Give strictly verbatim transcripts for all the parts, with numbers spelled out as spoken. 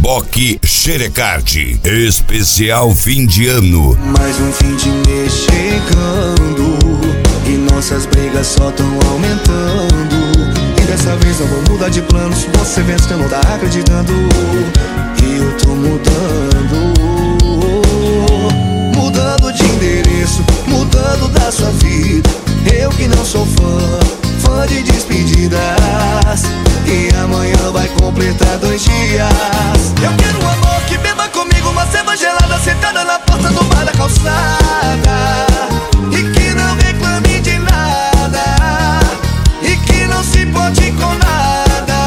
Oiapoque Xerecard. Especial fim de ano. Mais um fim de mês chegando e nossas brigas só tão aumentando. E dessa vez eu vou mudar de planos. Você vê que eu não tá acreditando. E eu tô mudando. Mudando de endereço, mudando da sua vida. Eu que não sou fã, fã de despedidas. E amanhã vai completar dois dias. Eu quero um amor que beba comigo uma cerveja gelada, sentada na porta do bar da calçada. E que não reclame de nada, e que não se importe com nada.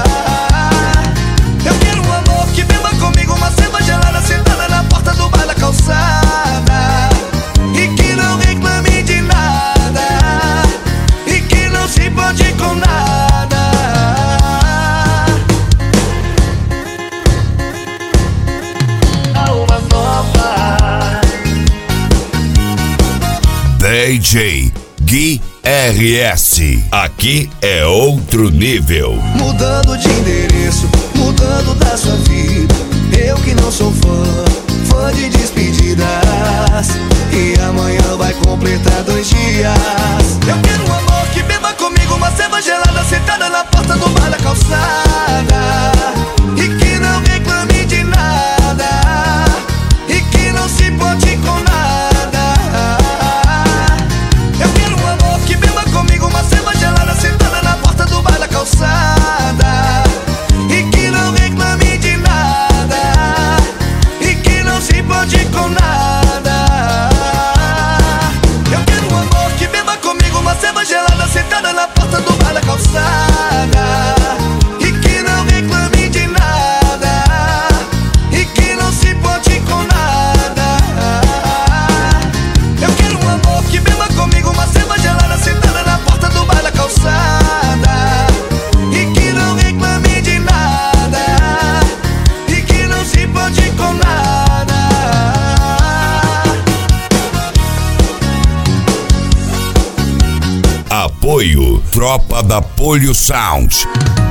Eu quero um amor que beba comigo uma cerveja gelada, sentada na porta do bar da calçada. E que não reclame de nada, e que não se importe com nada. D J Gui R S. Aqui é outro nível. Mudando de endereço, mudando da sua vida. Eu que não sou fã, fã de despedidas. E amanhã vai completar dois dias. Eu quero um amor que beba comigo uma cerveja gelada, sentada na porta do bar da calçada. E que não reclame de nada, e que não se importe com nada. Eu quero um amor que beba comigo uma cerveja gelada, sentada na porta do bar da calçada. E que não reclame de nada, e que não se importe com nada. Eu quero um amor que beba comigo uma cerveja gelada, sentada na porta do bar da calçada. E que não reclame de nada, e que não se importe com nada. Eu quero um amor que beba comigo uma cerveja gelada, sentada na porta do bar da calçada. E que não reclame de nada, e que não se importe com nada. Apoio Tropa da Polio Sound.